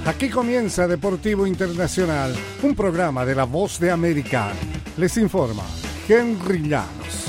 Aquí comienza Deportivo Internacional, un programa de La Voz de América. Les informa Henry Llanos.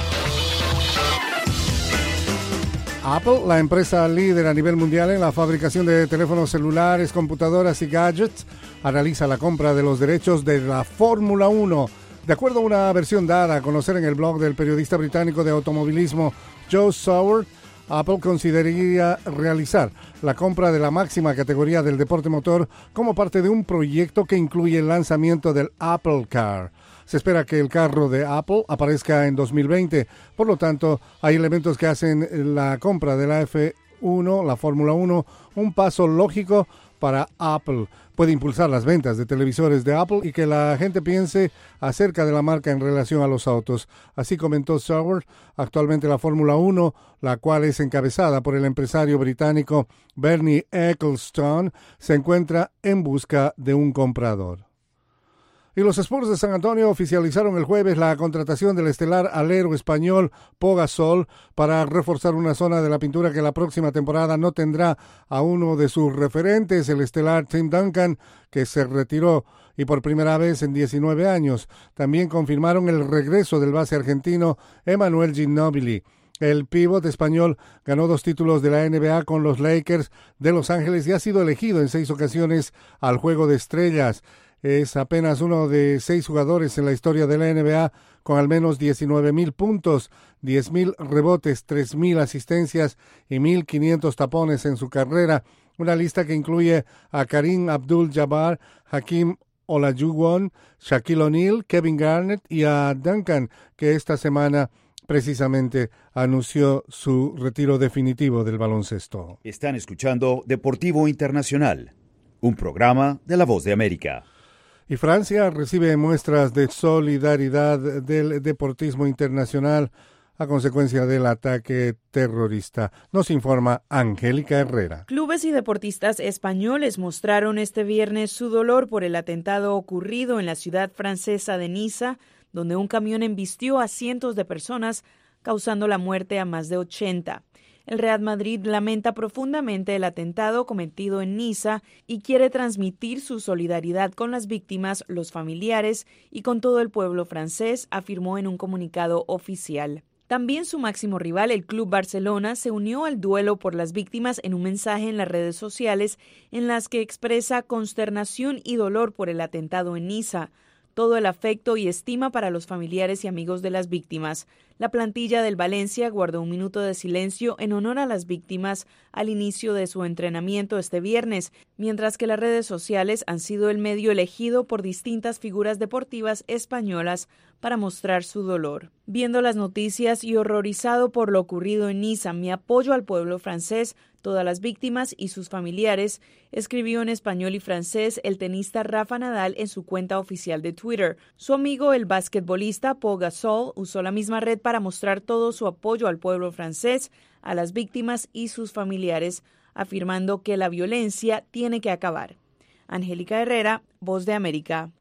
Apple, la empresa líder a nivel mundial en la fabricación de teléfonos celulares, computadoras y gadgets, analiza la compra de los derechos de la Fórmula 1. De acuerdo a una versión dada a conocer en el blog del periodista británico de automovilismo Joe Saward, Apple consideraría realizar la compra de la máxima categoría del deporte motor como parte de un proyecto que incluye el lanzamiento del Apple Car. Se espera que el carro de Apple aparezca en 2020, por lo tanto, hay elementos que hacen la compra de la F1, la Fórmula 1, un paso lógico para Apple. Puede impulsar las ventas de televisores de Apple y que la gente piense acerca de la marca en relación a los autos. Así comentó Sauer. Actualmente la Fórmula 1, la cual es encabezada por el empresario británico Bernie Ecclestone, se encuentra en busca de un comprador. Y los Spurs de San Antonio oficializaron el jueves la contratación del estelar alero español Pau Gasol para reforzar una zona de la pintura que la próxima temporada no tendrá a uno de sus referentes, el estelar Tim Duncan, que se retiró y por primera vez en 19 años. También confirmaron el regreso del base argentino Emmanuel Ginóbili. El pívot español ganó 2 títulos de la NBA con los Lakers de Los Ángeles y ha sido elegido en 6 ocasiones al Juego de Estrellas. Es apenas uno de 6 jugadores en la historia de la NBA con al menos 19,000 puntos, 10,000 rebotes, 3,000 asistencias y 1,500 tapones en su carrera. Una lista que incluye a Kareem Abdul-Jabbar, Hakeem Olajuwon, Shaquille O'Neal, Kevin Garnett y a Duncan, que esta semana precisamente anunció su retiro definitivo del baloncesto. Están escuchando Deportivo Internacional, un programa de La Voz de América. Y Francia recibe muestras de solidaridad del deportismo internacional a consecuencia del ataque terrorista. Nos informa Angélica Herrera. Clubes y deportistas españoles mostraron este viernes su dolor por el atentado ocurrido en la ciudad francesa de Niza, donde un camión embistió a cientos de personas, causando la muerte a más de 80. El Real Madrid lamenta profundamente el atentado cometido en Niza y quiere transmitir su solidaridad con las víctimas, los familiares y con todo el pueblo francés, afirmó en un comunicado oficial. También su máximo rival, el Club Barcelona, se unió al duelo por las víctimas en un mensaje en las redes sociales en las que expresa consternación y dolor por el atentado en Niza, todo el afecto y estima para los familiares y amigos de las víctimas. La plantilla del Valencia guardó un minuto de silencio en honor a las víctimas al inicio de su entrenamiento este viernes, mientras que las redes sociales han sido el medio elegido por distintas figuras deportivas españolas para mostrar su dolor. Viendo las noticias y horrorizado por lo ocurrido en Niza, mi apoyo al pueblo francés, todas las víctimas y sus familiares, escribió en español y francés el tenista Rafa Nadal en su cuenta oficial de Twitter. Su amigo, el basquetbolista Pau Gasol, usó la misma red para mostrar todo su apoyo al pueblo francés, a las víctimas y sus familiares, afirmando que la violencia tiene que acabar. Angélica Herrera, Voz de América.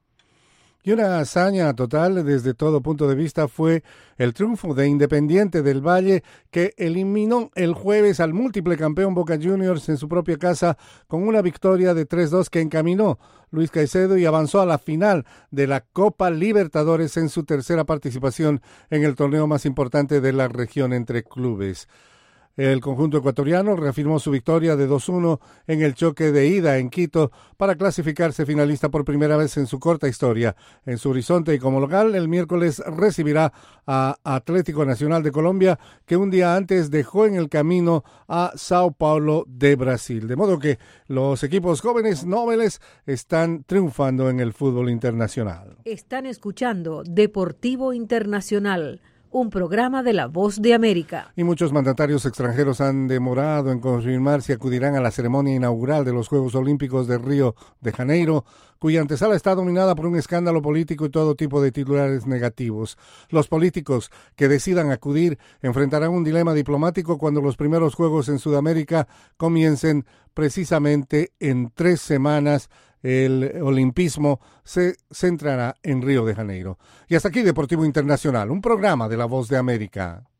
Y una hazaña total desde todo punto de vista fue el triunfo de Independiente del Valle, que eliminó el jueves al múltiple campeón Boca Juniors en su propia casa con una victoria de 3-2 que encaminó Luis Caicedo y avanzó a la final de la Copa Libertadores en su tercera participación en el torneo más importante de la región entre clubes. El conjunto ecuatoriano reafirmó su victoria de 2-1 en el choque de ida en Quito para clasificarse finalista por primera vez en su corta historia. En su horizonte y como local, el miércoles recibirá a Atlético Nacional de Colombia, que un día antes dejó en el camino a Sao Paulo de Brasil. De modo que los equipos jóvenes nobles están triunfando en el fútbol internacional. Están escuchando Deportivo Internacional, un programa de La Voz de América. Y muchos mandatarios extranjeros han demorado en confirmar si acudirán a la ceremonia inaugural de los Juegos Olímpicos de Río de Janeiro, cuya antesala está dominada por un escándalo político y todo tipo de titulares negativos. Los políticos que decidan acudir enfrentarán un dilema diplomático cuando los primeros Juegos en Sudamérica comiencen precisamente en 3 semanas. El olimpismo se centrará en Río de Janeiro. Y hasta aquí Deportivo Internacional, un programa de La Voz de América.